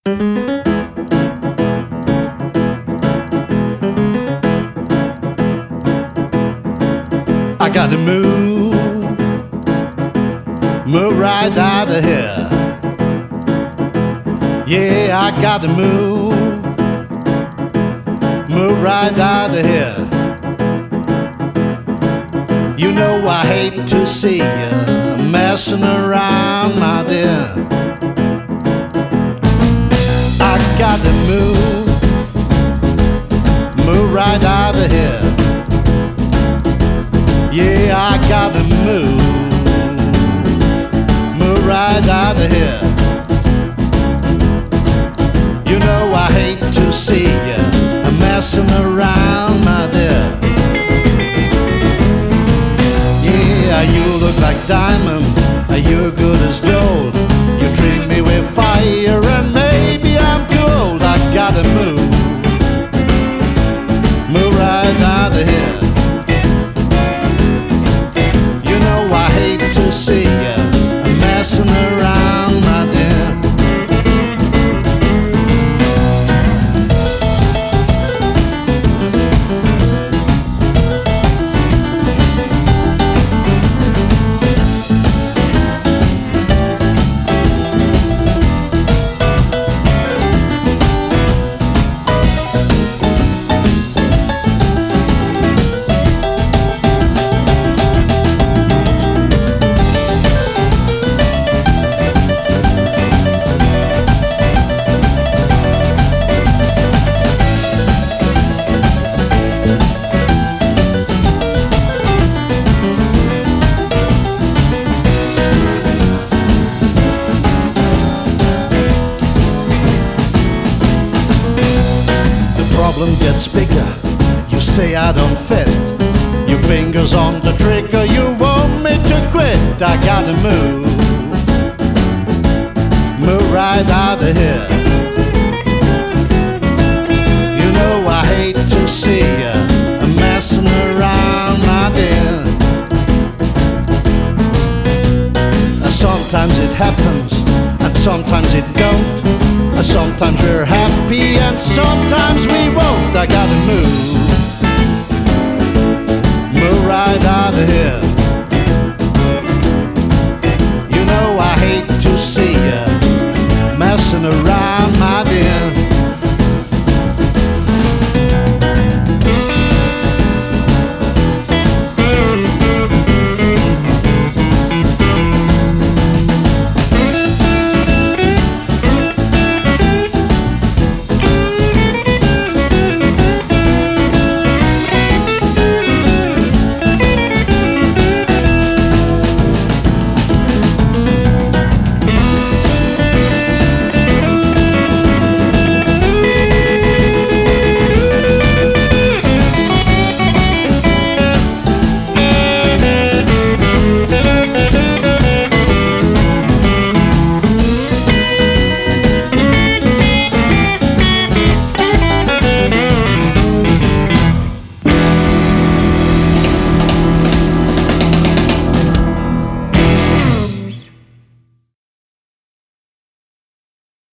I gotta move right out of here. Yeah, I gotta move right out of here. You know I hate to see you messing around, my dear. I gotta move right out of here. Yeah, I gotta move right out of here. You know I hate to see you messing around, my dear. Yeah, you look like diamond, you're good as gold. You treat me with fire and maybe I'm too old. I gotta move right out of here. You know I hate to see you messing around, my dear. Problem gets bigger, you say I don't fit. Your fingers on the trigger, you want me to quit. I gotta move right out of here. You know I hate to see you messing around, my dear. Sometimes it happens and sometimes it don't. Sometimes we're happy and sometimes we won't. I gotta move right out of here. You know I hate to see you messing around, my dear.